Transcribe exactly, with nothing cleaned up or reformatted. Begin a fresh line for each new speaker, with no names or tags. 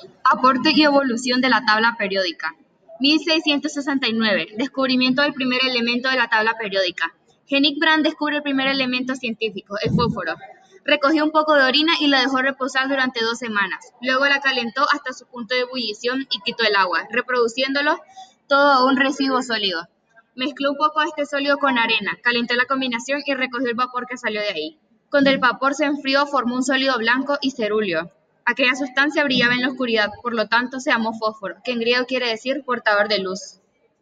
Aporte y evolución de la tabla periódica. mil seiscientos sesenta y nueve. Descubrimiento del primer elemento de la tabla periódica. Henrik Brand descubre el primer elemento científico, el fósforo. Recogió un poco de orina y la dejó reposar durante dos semanas. Luego la calentó hasta su punto de ebullición y quitó el agua, reproduciéndolo todo a un residuo sólido. Mezcló un poco de este sólido con arena, calentó la combinación y recogió el vapor que salió de ahí. Cuando el vapor se enfrió, formó un sólido blanco y cerúleo. Aquella sustancia brillaba en la oscuridad, por lo tanto se llamó fósforo, que en griego quiere decir portador de luz.